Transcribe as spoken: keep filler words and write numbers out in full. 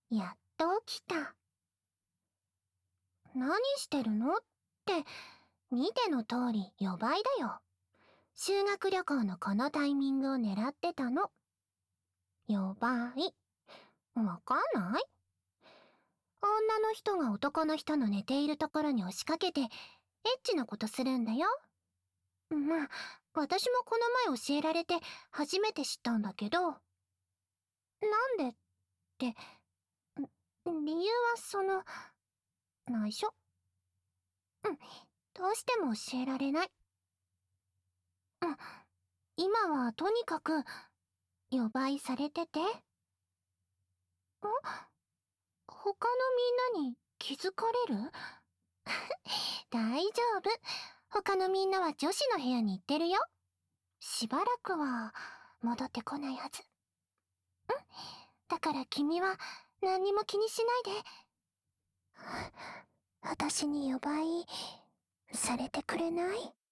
やっと起きた。何してるのって、見ての通り予売だよ。修学旅行のこのタイミングを狙ってたの。予売。わかんない？女の人が男の人の寝ているところに押しかけて、エッチなことするんだよ。まあ、私もこの前教えられて初めて知ったんだけど。なんでって、理由はその、内緒。うん、どうしても教えられない。うん、今はとにかく、予売されてて。ん？他のみんなに気づかれる？大丈夫。他のみんなは女子の部屋に行ってるよ。しばらくは戻ってこないはず。うん。だから君は何にも気にしないで。私に予売されてくれない？